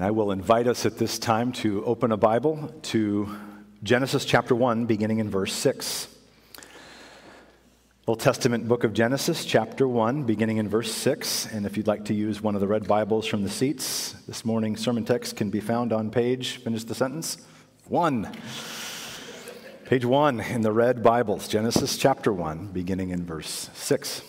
And I will invite us at this time to open a Bible to Genesis chapter 1, beginning in verse 6. Old Testament book of Genesis, chapter 1, beginning in verse 6. And if you'd like to use one of the red Bibles from the seats, this morning's sermon text can be found on finish the sentence, 1. Page 1 in the red Bibles, Genesis chapter 1, beginning in verse 6.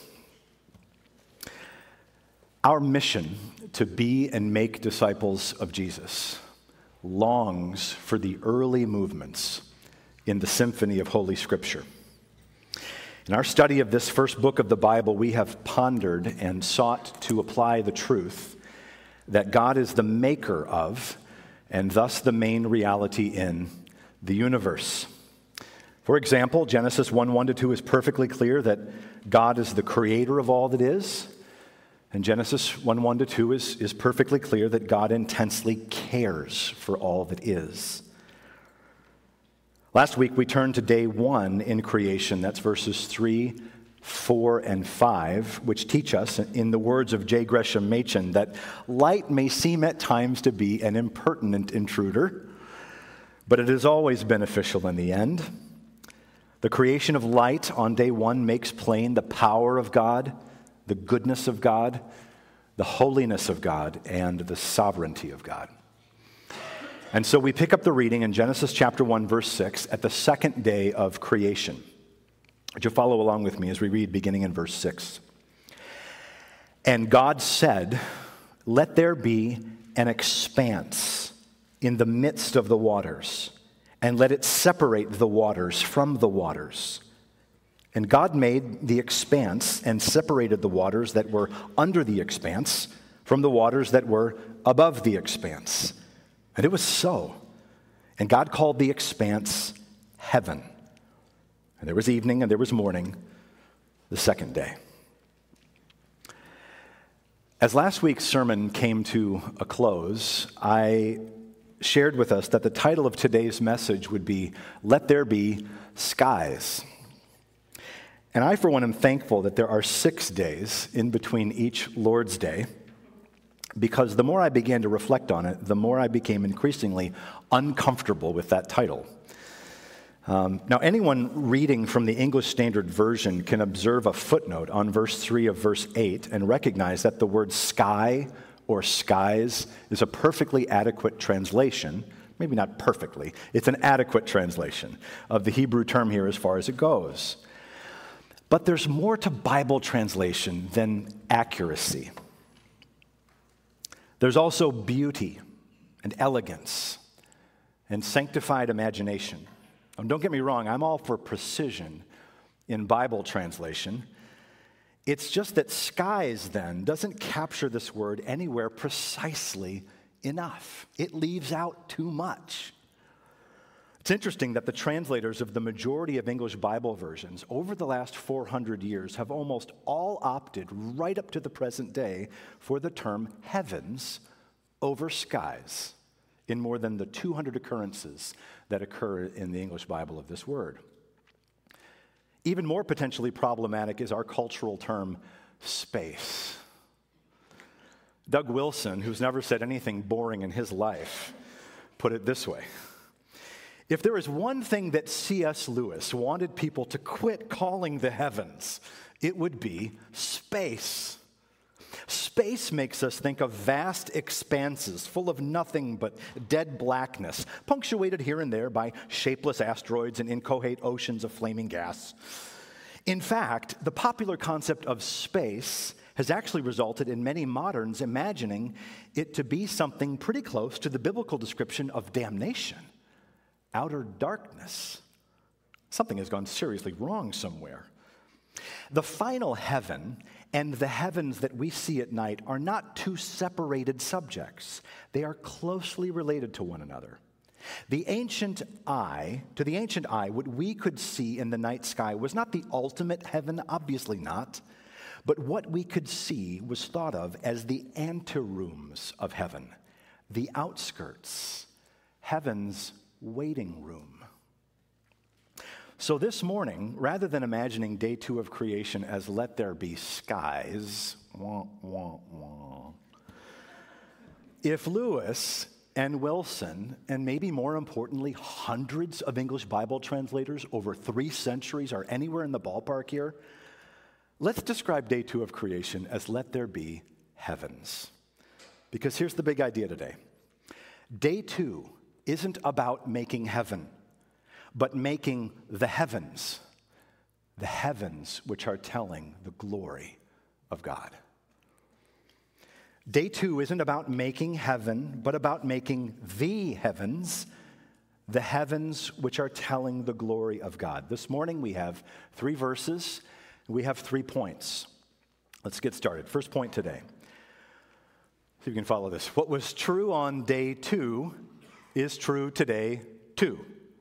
Our mission to be and make disciples of Jesus longs for the early movements in the symphony of Holy Scripture. In our study of this first book of the Bible, we have pondered and sought to apply the truth that God is the maker of, and thus the main reality in, the universe. For example, Genesis 1:1-2 is perfectly clear that God is the creator of all that is. And Genesis 1:1-2 is perfectly clear that God intensely cares for all that is. Last week we turned to day 1 in creation. That's verses 3, 4, and 5, which teach us, in the words of J. Gresham Machen, that light may seem at times to be an impertinent intruder, but it is always beneficial in the end. The creation of light on day 1 makes plain the power of God, the goodness of God, the holiness of God, and the sovereignty of God. And so we pick up the reading in Genesis chapter 1, verse 6, at the second day of creation. Would you follow along with me as we read beginning in verse 6? And God said, "Let there be an expanse in the midst of the waters, and let it separate the waters from the waters." And God made the expanse and separated the waters that were under the expanse from the waters that were above the expanse. And it was so. And God called the expanse heaven. And there was evening and there was morning, the second day. As last week's sermon came to a close, I shared with us that the title of today's message would be, "Let There Be Skies." And I, for one, am thankful that there are 6 days in between each Lord's Day, because the more I began to reflect on it, the more I became increasingly uncomfortable with that title. Now, anyone reading from the English Standard Version can observe a footnote on verse 3 of verse 8 and recognize that the word sky or skies is a perfectly adequate translation. Maybe not perfectly. It's an adequate translation of the Hebrew term here as far as it goes. But there's more to Bible translation than accuracy. There's also beauty and elegance and sanctified imagination. And don't get me wrong, I'm all for precision in Bible translation. It's just that skies then doesn't capture this word anywhere precisely enough. It leaves out too much. It's interesting that the translators of the majority of English Bible versions over the last 400 years have almost all opted right up to the present day for the term heavens over skies in more than the 200 occurrences that occur in the English Bible of this word. Even more potentially problematic is our cultural term space. Doug Wilson, who's never said anything boring in his life, put it this way: if there is one thing that C.S. Lewis wanted people to quit calling the heavens, it would be space. Space makes us think of vast expanses full of nothing but dead blackness, punctuated here and there by shapeless asteroids and inchoate oceans of flaming gas. In fact, the popular concept of space has actually resulted in many moderns imagining it to be something pretty close to the biblical description of damnation. Outer darkness. Something has gone seriously wrong somewhere. The final heaven and the heavens that we see at night are not two separated subjects. They are closely related to one another. To the ancient eye, what we could see in the night sky was not the ultimate heaven, obviously not, but what we could see was thought of as the anterooms of heaven, the outskirts, heaven's waiting room. So this morning, rather than imagining day 2 of creation as let there be skies, If Lewis and Wilson, and maybe more importantly, hundreds of English Bible translators over 3 centuries are anywhere in the ballpark here, let's describe day 2 of creation as let there be heavens. Because here's the big idea today. Day 2 isn't about making heaven, but making the heavens which are telling the glory of God. Day 2 isn't about making heaven, but about making the heavens which are telling the glory of God. This morning we have 3 verses, we have 3 points. Let's get started. First point today. See if you can follow this. What was true on day 2 is true today too.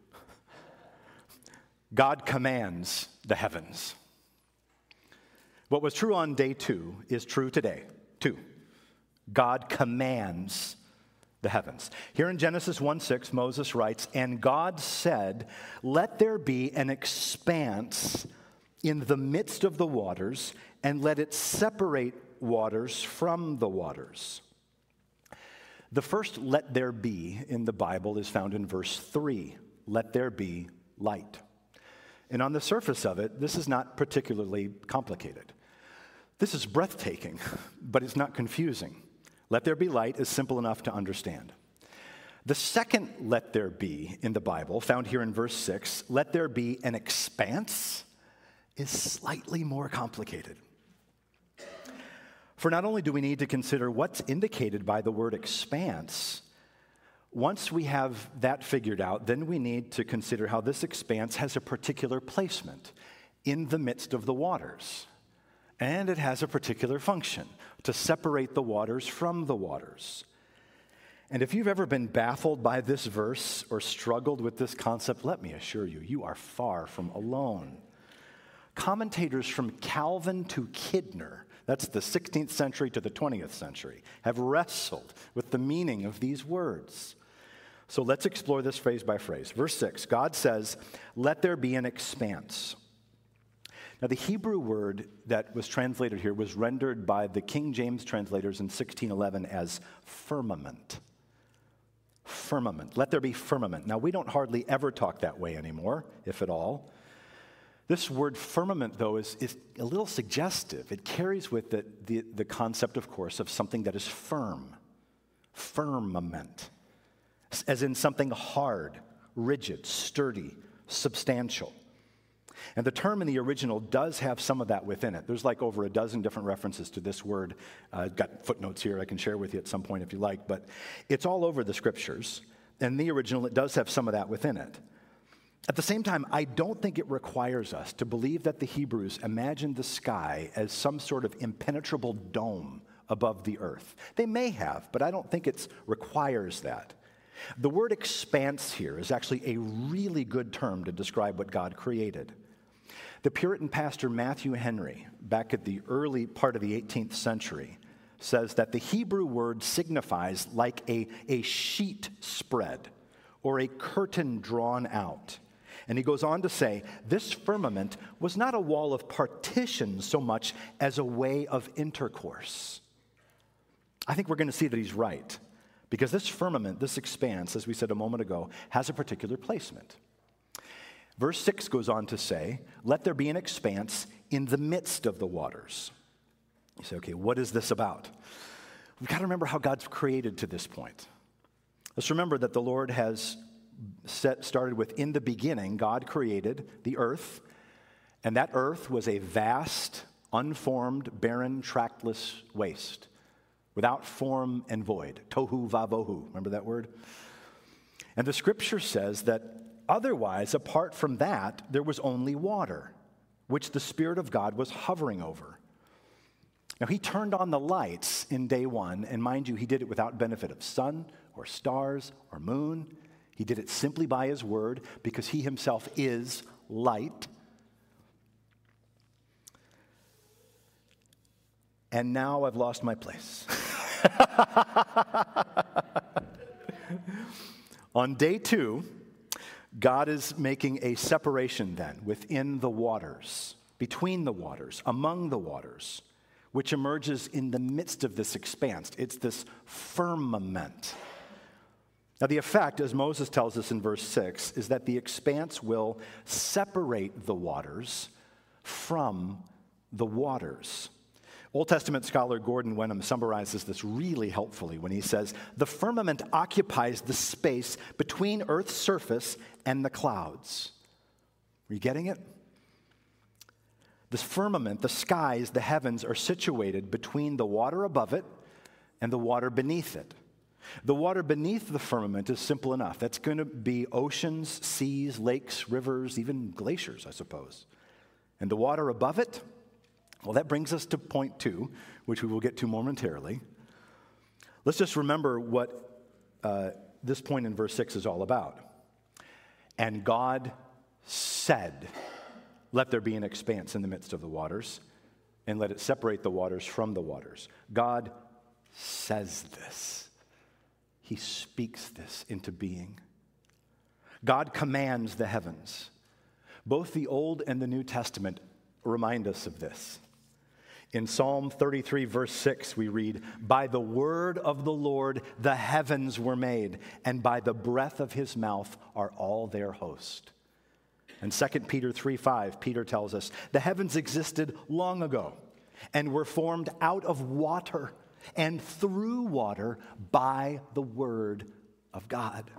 God commands the heavens. What was true on day 2 is true today too. God commands the heavens. Here in Genesis 1:6, Moses writes, "And God said, let there be an expanse in the midst of the waters, and let it separate waters from the waters." The first "let there be" in the Bible is found in verse 3. Let there be light. And on the surface of it, this is not particularly complicated. This is breathtaking, but it's not confusing. Let there be light is simple enough to understand. The second "let there be" in the Bible, found here in verse 6, let there be an expanse, is slightly more complicated. For not only do we need to consider what's indicated by the word expanse, once we have that figured out, then we need to consider how this expanse has a particular placement in the midst of the waters. And it has a particular function, to separate the waters from the waters. And if you've ever been baffled by this verse or struggled with this concept, let me assure you, you are far from alone. Commentators from Calvin to Kidner, that's the 16th century to the 20th century, have wrestled with the meaning of these words. So let's explore this phrase by phrase. Verse 6, God says, let there be an expanse. Now, the Hebrew word that was translated here was rendered by the King James translators in 1611 as firmament. Firmament. Let there be firmament. Now, we don't hardly ever talk that way anymore, if at all. This word firmament, though, is a little suggestive. It carries with it the concept, of course, of something that is firm. Firmament. As in something hard, rigid, sturdy, substantial. And the term in the original does have some of that within it. There's like over a dozen different references to this word. I've got footnotes here I can share with you at some point if you like, but it's all over the scriptures. And the original, it does have some of that within it. At the same time, I don't think it requires us to believe that the Hebrews imagined the sky as some sort of impenetrable dome above the earth. They may have, but I don't think it requires that. The word expanse here is actually a really good term to describe what God created. The Puritan pastor Matthew Henry, back at the early part of the 18th century, says that the Hebrew word signifies like a sheet spread or a curtain drawn out. And he goes on to say, this firmament was not a wall of partition so much as a way of intercourse. I think we're going to see that he's right, because this firmament, this expanse, as we said a moment ago, has a particular placement. Verse 6 goes on to say, let there be an expanse in the midst of the waters. You say, okay, what is this about? We've got to remember how God's created to this point. Let's remember that the Lord has started with, in the beginning, God created the earth, and that earth was a vast, unformed, barren, trackless waste, without form and void. Tohu vavohu, remember that word? And the scripture says that otherwise, apart from that, there was only water, which the Spirit of God was hovering over. Now, he turned on the lights in day 1, and mind you, he did it without benefit of sun or stars or moon. He did it simply by his word, because he himself is light. And now I've lost my place. On day 2, God is making a separation then within the waters, between the waters, among the waters, which emerges in the midst of this expanse. It's this firmament. Now, the effect, as Moses tells us in verse 6, is that the expanse will separate the waters from the waters. Old Testament scholar Gordon Wenham summarizes this really helpfully when he says, "The firmament occupies the space between Earth's surface and the clouds." Are you getting it? This firmament, the skies, the heavens, are situated between the water above it and the water beneath it. The water beneath the firmament is simple enough. That's going to be oceans, seas, lakes, rivers, even glaciers, I suppose. And the water above it, well, that brings us to point 2, which we will get to momentarily. Let's just remember what this point in verse 6 is all about. And God said, "Let there be an expanse in the midst of the waters, and let it separate the waters from the waters." God says this. He speaks this into being. God commands the heavens. Both the Old and the New Testament remind us of this. In Psalm 33, verse 6, we read, "By the word of the Lord the heavens were made, and by the breath of his mouth are all their host." And 2 Peter 3:5, Peter tells us, "The heavens existed long ago and were formed out of water and through water by the word of God."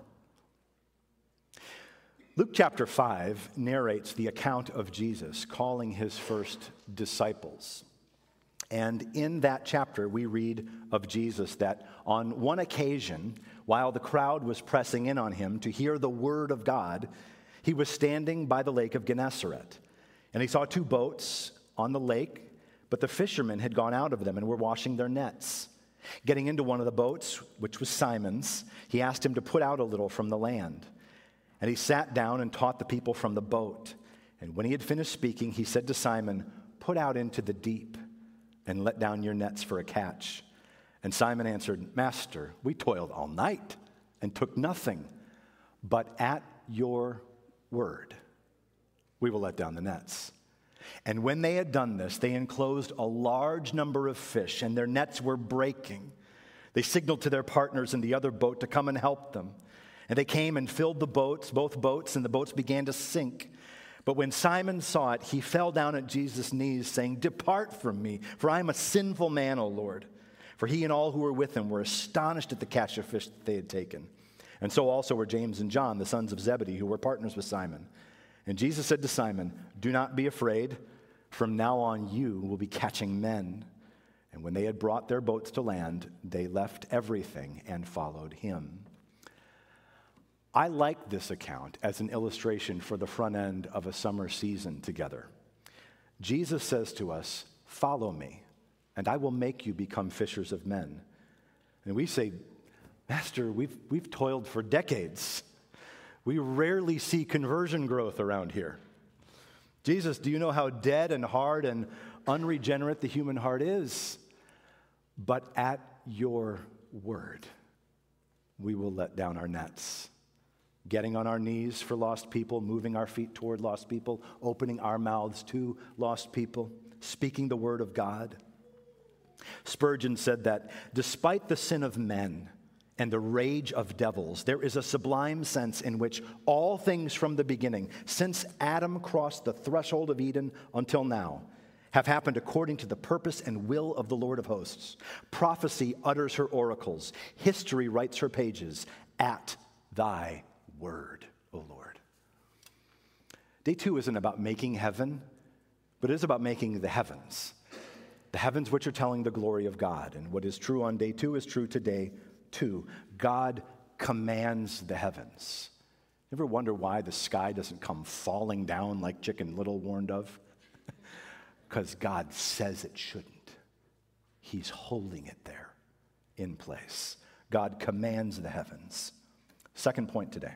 Luke chapter 5 narrates the account of Jesus calling his first disciples. And in that chapter, we read of Jesus that on one occasion, while the crowd was pressing in on him to hear the word of God, he was standing by the lake of Gennesaret. And he saw 2 boats on the lake, but the fishermen had gone out of them and were washing their nets. Getting into one of the boats, which was Simon's, he asked him to put out a little from the land. And he sat down and taught the people from the boat. And when he had finished speaking, he said to Simon, "Put out into the deep and let down your nets for a catch." And Simon answered, "Master, we toiled all night and took nothing, but at your word we will let down the nets." And when they had done this, they enclosed a large number of fish, and their nets were breaking. They signaled to their partners in the other boat to come and help them. And they came and filled the boats, both boats, and the boats began to sink. But when Simon saw it, he fell down at Jesus' knees, saying, "Depart from me, for I am a sinful man, O Lord." For he and all who were with him were astonished at the catch of fish that they had taken. And so also were James and John, the sons of Zebedee, who were partners with Simon. And Jesus said to Simon, "Do not be afraid. From now on you will be catching men." And when they had brought their boats to land, they left everything and followed him. I like this account as an illustration for the front end of a summer season together. Jesus says to us, "Follow me, and I will make you become fishers of men." And we say, "Master, we've toiled for decades. We rarely see conversion growth around here. Jesus, do you know how dead and hard and unregenerate the human heart is? But at your word, we will let down our nets." Getting on our knees for lost people, moving our feet toward lost people, opening our mouths to lost people, speaking the word of God. Spurgeon said that despite the sin of men and the rage of devils, there is a sublime sense in which all things from the beginning, since Adam crossed the threshold of Eden until now, have happened according to the purpose and will of the Lord of hosts. Prophecy utters her oracles. History writes her pages at thy word, O Lord. Day 2 isn't about making heaven, but it is about making the heavens. The heavens which are telling the glory of God. And what is true on day 2 is true today too. God commands the heavens. You ever wonder why the sky doesn't come falling down like Chicken Little warned of? Because God says it shouldn't. He's holding it there in place. God commands the heavens. Second point today.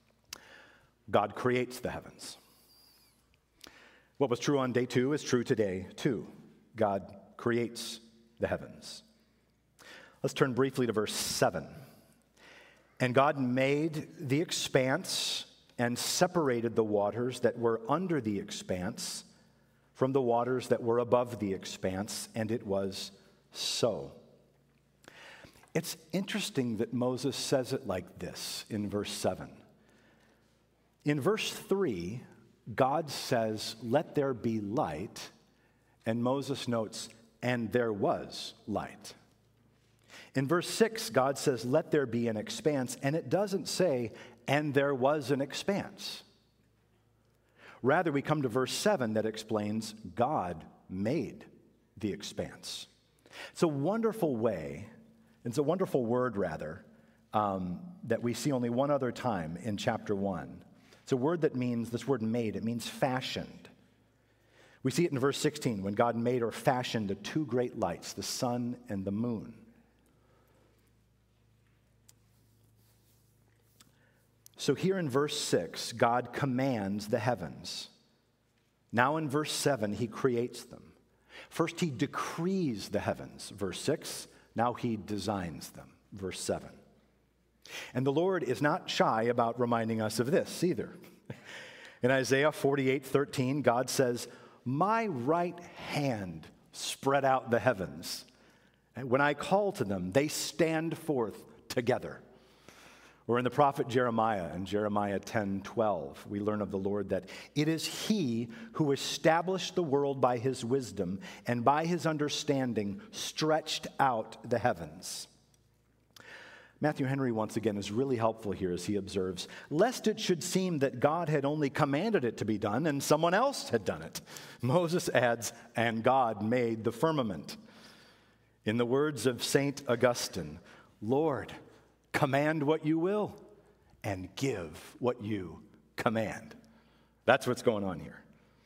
God creates the heavens. What was true on day 2 is true today too. God creates the heavens. Let's turn briefly to verse 7. And God made the expanse and separated the waters that were under the expanse from the waters that were above the expanse, and it was so. It's interesting that Moses says it like this in verse 7. In verse 3, God says, "Let there be light," and Moses notes, "and there was light." In verse 6, God says, "Let there be an expanse," and it doesn't say, "and there was an expanse." Rather, we come to verse 7 that explains God made the expanse. It's a wonderful way, it's a wonderful word, rather, that we see only one other time in chapter 1. It's a word that means, this word made, it means fashioned. We see it in verse 16 when God made or fashioned the two great lights, the sun and the moon. So here in verse 6, God commands the heavens. Now in verse 7, he creates them. First, he decrees the heavens, verse 6. Now he designs them, verse 7. And the Lord is not shy about reminding us of this either. In Isaiah 48:13, God says, "My right hand spread out the heavens. And when I call to them, they stand forth together." Or in the prophet Jeremiah, in Jeremiah 10:12, we learn of the Lord that it is he who established the world by his wisdom and by his understanding stretched out the heavens. Matthew Henry, once again, is really helpful here as he observes, "Lest it should seem that God had only commanded it to be done and someone else had done it." Moses adds, "And God made the firmament." In the words of St. Augustine, "Lord, command what you will and give what you command." That's what's going on here.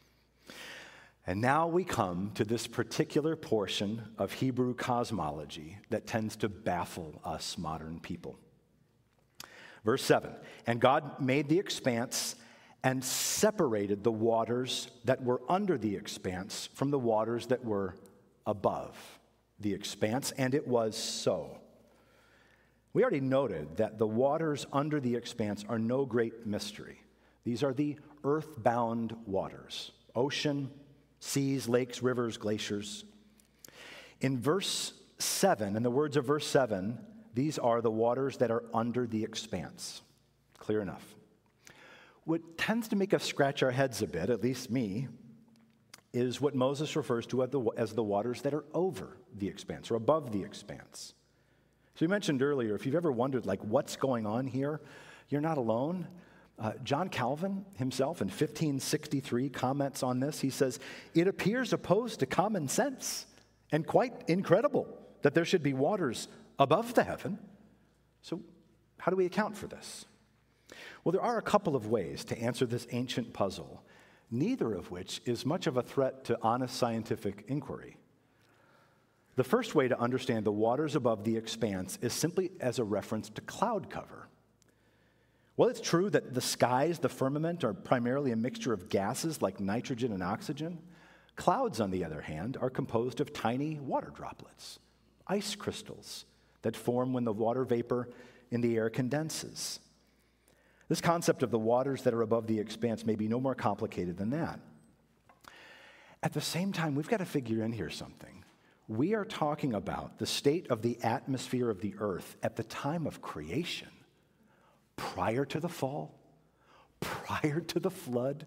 And now we come to this particular portion of Hebrew cosmology that tends to baffle us modern people. Verse 7, "And God made the expanse and separated the waters that were under the expanse from the waters that were above the expanse, and it was so." We already noted that the waters under the expanse are no great mystery. These are the earthbound waters, ocean, seas, lakes, rivers, glaciers. In verse 7, in the words of verse 7, these are the waters that are under the expanse. Clear enough. What tends to make us scratch our heads a bit, at least me, is what Moses refers to as the waters that are over the expanse or above the expanse. So we mentioned earlier, if you've ever wondered, what's going on here, you're not alone. John Calvin himself in 1563 comments on this. He says, "It appears opposed to common sense and quite incredible that there should be waters above the heaven." So how do we account for this? Well, there are a couple of ways to answer this ancient puzzle, neither of which is much of a threat to honest scientific inquiry. The first way to understand the waters above the expanse is simply as a reference to cloud cover. Well, it's true that the skies, the firmament, are primarily a mixture of gases like nitrogen and oxygen. Clouds, on the other hand, are composed of tiny water droplets, ice crystals that form when the water vapor in the air condenses. This concept of the waters that are above the expanse may be no more complicated than that. At the same time, we've got to figure in here something. We are talking about the state of the atmosphere of the earth at the time of creation, prior to the fall, prior to the flood.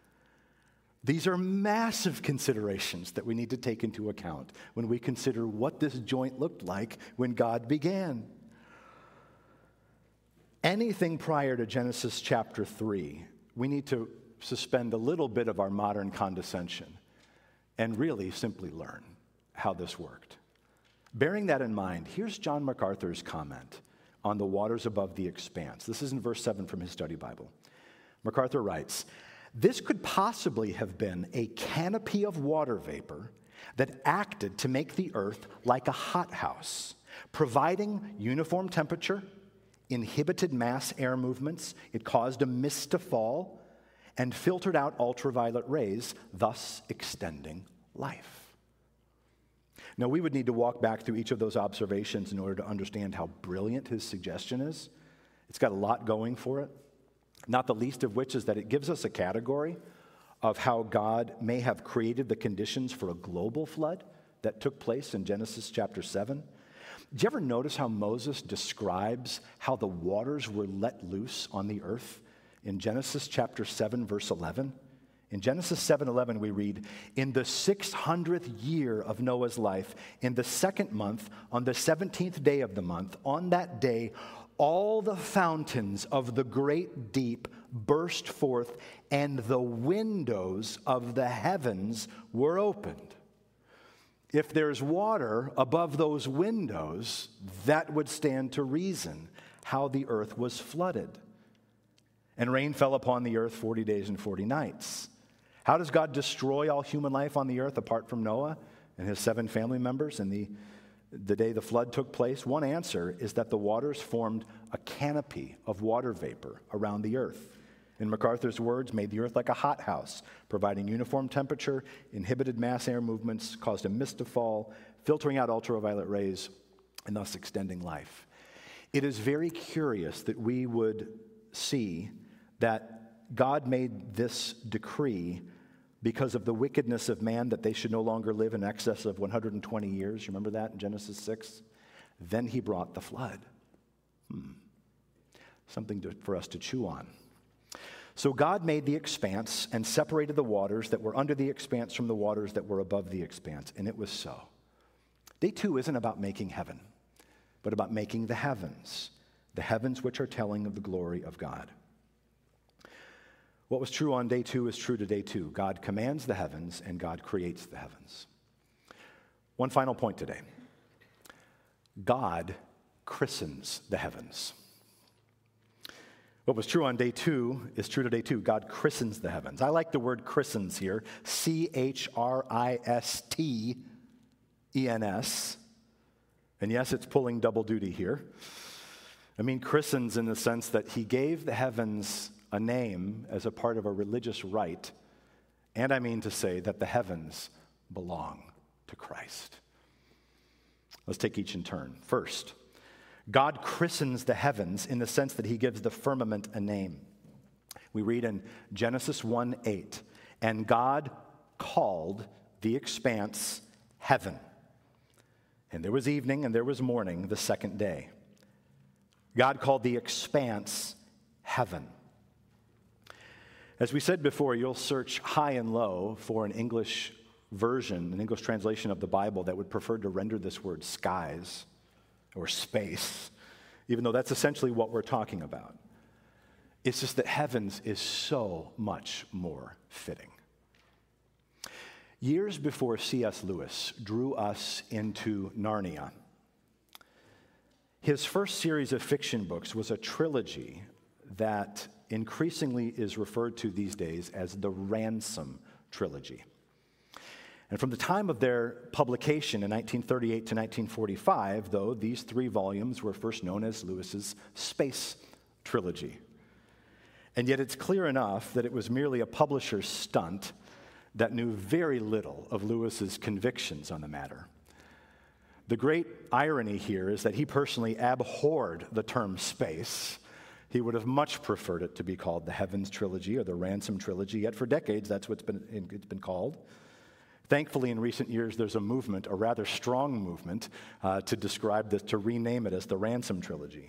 These are massive considerations that we need to take into account when we consider what this joint looked like when God began. Anything prior to Genesis chapter 3, we need to suspend a little bit of our modern condescension and really simply learn how this worked. Bearing that in mind, here's John MacArthur's comment on the waters above the expanse. This is in verse 7 from his study Bible. MacArthur writes, "This could possibly have been a canopy of water vapor that acted to make the earth like a hothouse, providing uniform temperature, inhibited mass air movements, it caused a mist to fall, and filtered out ultraviolet rays, thus extending life." Now, we would need to walk back through each of those observations in order to understand how brilliant his suggestion is. It's got a lot going for it, not the least of which is that it gives us a category of how God may have created the conditions for a global flood that took place in Genesis chapter 7. Did you ever notice how Moses describes how the waters were let loose on the earth in Genesis chapter 7, verse 11? In Genesis 7:11, we read, "In the 600th year of Noah's life, in the second month, on the 17th day of the month, on that day, all the fountains of the great deep burst forth, and the windows of the heavens were opened." If there's water above those windows, that would stand to reason how the earth was flooded. And rain fell upon the earth 40 days and 40 nights. How does God destroy all human life on the earth apart from Noah and his 7 family members in the day the flood took place? One answer is that the waters formed a canopy of water vapor around the earth. In MacArthur's words, made the earth like a hothouse, providing uniform temperature, inhibited mass air movements, caused a mist to fall, filtering out ultraviolet rays, and thus extending life. It is very curious that we would see that God made this decree because of the wickedness of man, that they should no longer live in excess of 120 years. You remember that in Genesis 6? Then he brought the flood. Something for us to chew on. So God made the expanse and separated the waters that were under the expanse from the waters that were above the expanse, and it was so. Day 2 isn't about making heaven, but about making the heavens which are telling of the glory of God. What was true on day 2 is true to day 2. God commands the heavens and God creates the heavens. One final point today. God christens the heavens. What was true on day 2 is true to day 2. God christens the heavens. I like the word christens here. C-H-R-I-S-T-E-N-S. And yes, it's pulling double duty here. I mean christens in the sense that he gave the heavens a name as a part of a religious rite, and I mean to say that the heavens belong to Christ. Let's take each in turn. First, God christens the heavens in the sense that he gives the firmament a name. We read in Genesis 1:8, "And God called the expanse heaven. And there was evening and there was morning the second day." God called the expanse heaven. As we said before, you'll search high and low for an English version, an English translation of the Bible that would prefer to render this word skies or space, even though that's essentially what we're talking about. It's just that heavens is so much more fitting. Years before C.S. Lewis drew us into Narnia, his first series of fiction books was a trilogy that increasingly is referred to these days as the Ransom Trilogy. And from the time of their publication in 1938 to 1945, though, these 3 volumes were first known as Lewis's Space Trilogy. And yet it's clear enough that it was merely a publisher's stunt that knew very little of Lewis's convictions on the matter. The great irony here is that he personally abhorred the term space. He would have much preferred it to be called the Heavens Trilogy or the Ransom Trilogy, yet for decades that's what it's been called. Thankfully, in recent years, there's a movement, a rather strong movement, to describe this, to rename it as the Ransom Trilogy.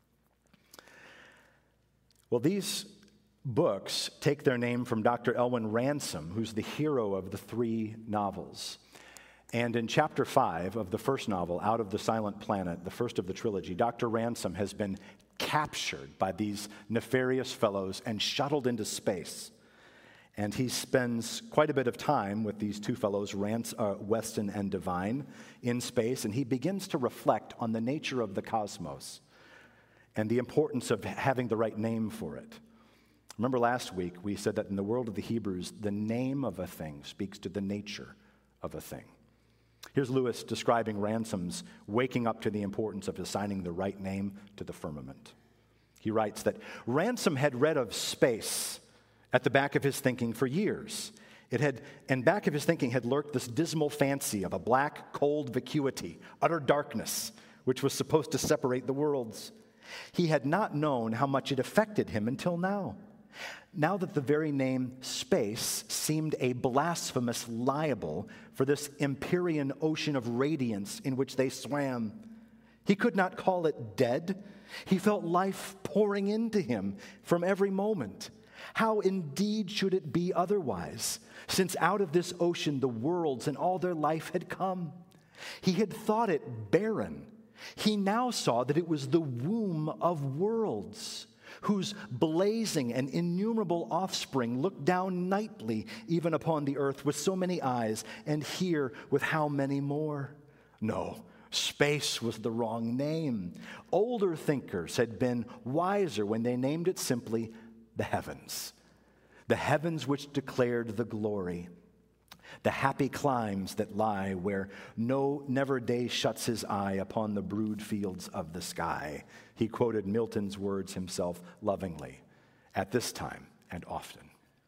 Well, these books take their name from Dr. Elwin Ransom, who's the hero of the 3 novels. And in chapter 5 of the first novel, Out of the Silent Planet, the first of the trilogy, Dr. Ransom has been captured by these nefarious fellows and shuttled into space. And he spends quite a bit of time with these 2 fellows, Weston and Devine, in space, and he begins to reflect on the nature of the cosmos and the importance of having the right name for it. Remember last week we said that in the world of the Hebrews, the name of a thing speaks to the nature of a thing. Here's Lewis describing Ransom's waking up to the importance of assigning the right name to the firmament. He writes that Ransom had read of space at the back of his thinking for years. And back of his thinking had lurked this dismal fancy of a black, cold vacuity, utter darkness, which was supposed to separate the worlds. He had not known how much it affected him until now. now that the very name space seemed a blasphemous libel for this empyrean ocean of radiance in which they swam. He could not call it dead. He felt life pouring into him from every moment. How indeed should it be otherwise, since out of this ocean the worlds and all their life had come? He had thought it barren. He now saw that it was the womb of worlds, whose blazing and innumerable offspring looked down nightly even upon the earth with so many eyes, and here with how many more? No, space was the wrong name. Older thinkers had been wiser when they named it simply the heavens which declared the glory, the happy climes that lie where no never day shuts his eye upon the brood fields of the sky. He quoted Milton's words himself lovingly at this time and often.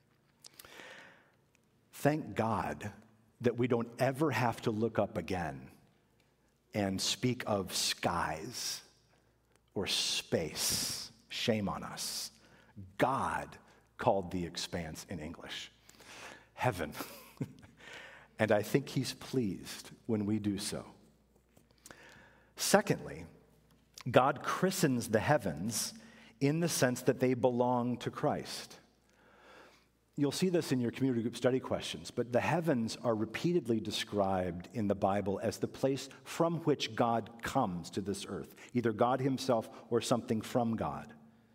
Thank God that we don't ever have to look up again and speak of skies or space. Shame on us. God called the expanse in English heaven. And I think he's pleased when we do so. Secondly, God christens the heavens in the sense that they belong to Christ. You'll see this in your community group study questions, but the heavens are repeatedly described in the Bible as the place from which God comes to this earth, either God himself or something from God.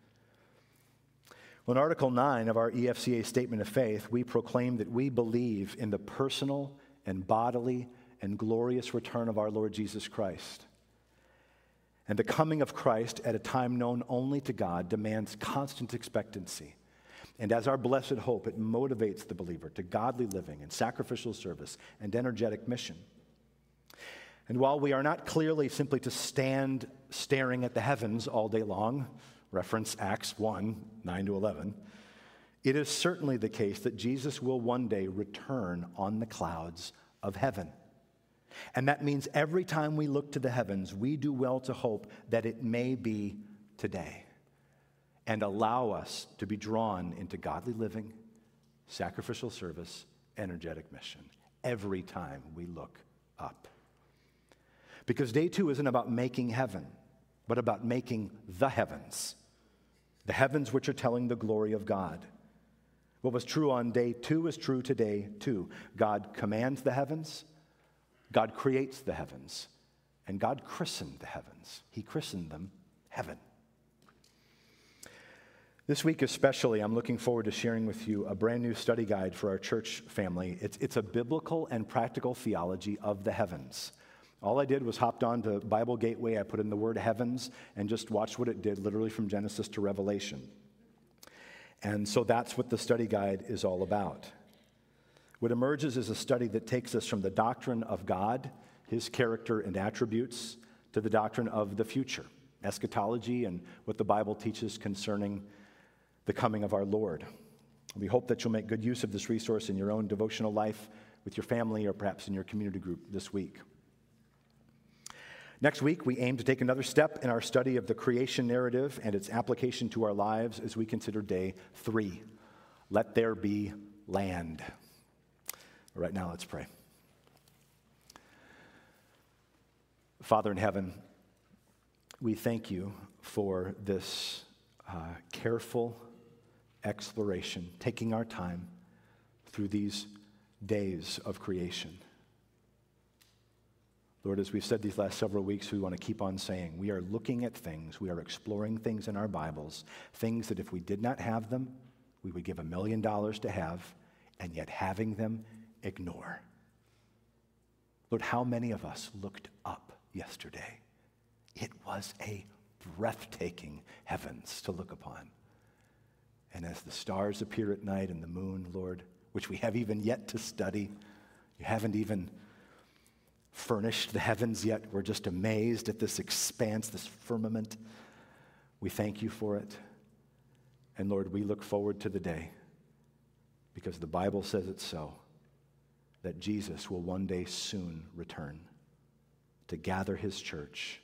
Well, in Article 9 of our EFCA Statement of Faith, we proclaim that we believe in the personal and bodily and glorious return of our Lord Jesus Christ. And the coming of Christ at a time known only to God demands constant expectancy. And as our blessed hope, it motivates the believer to godly living and sacrificial service and energetic mission. And while we are not clearly simply to stand staring at the heavens all day long, reference Acts 1, 9-11, it is certainly the case that Jesus will one day return on the clouds of heaven. And that means every time we look to the heavens, we do well to hope that it may be today, and allow us to be drawn into godly living, sacrificial service, energetic mission every time we look up. Because day 2 isn't about making heaven, but about making the heavens which are telling the glory of God. What was true on day 2 is true today too. God commands the heavens, God creates the heavens, and God christened the heavens. He christened them heaven. This week especially, I'm looking forward to sharing with you a brand new study guide for our church family. It's a biblical and practical theology of the heavens. All I did was hopped on to Bible Gateway, I put in the word heavens, and just watched what it did, literally from Genesis to Revelation. And so that's what the study guide is all about. What emerges is a study that takes us from the doctrine of God, his character and attributes, to the doctrine of the future, eschatology, and what the Bible teaches concerning the coming of our Lord. We hope that you'll make good use of this resource in your own devotional life, with your family, or perhaps in your community group this week. Next week, we aim to take another step in our study of the creation narrative and its application to our lives as we consider day 3. Let there be land. All right, now let's pray. Father in heaven, we thank you for this careful exploration, taking our time through these days of creation. Lord, as we've said these last several weeks, we want to keep on saying, we are looking at things, we are exploring things in our Bibles, things that if we did not have them, we would give $1 million to have, and yet having them, ignore. Lord, how many of us looked up yesterday? It was a breathtaking heavens to look upon. And as the stars appear at night and the moon, Lord, which we have even yet to study, you haven't even furnished the heavens yet. We're just amazed at this expanse, this firmament. We thank you for it. And Lord, we look forward to the day, because the Bible says it so, that Jesus will one day soon return to gather his church.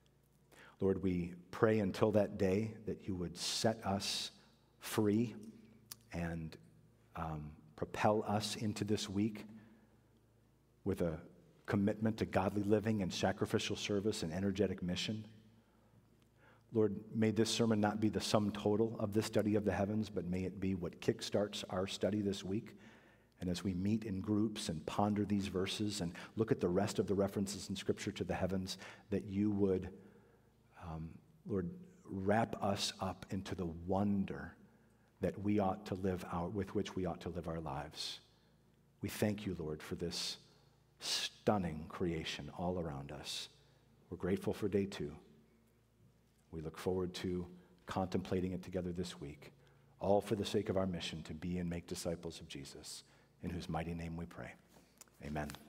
Lord, we pray until that day that you would set us free and propel us into this week with a commitment to godly living and sacrificial service and energetic mission. Lord, may this sermon not be the sum total of this study of the heavens, but may it be what kickstarts our study this week. And as we meet in groups and ponder these verses and look at the rest of the references in Scripture to the heavens, that you would, Lord, wrap us up into the wonder that we ought to live out, with which we ought to live our lives. We thank you, Lord, for this stunning creation all around us. We're grateful for day 2. We look forward to contemplating it together this week, all for the sake of our mission to be and make disciples of Jesus, in whose mighty name we pray. Amen.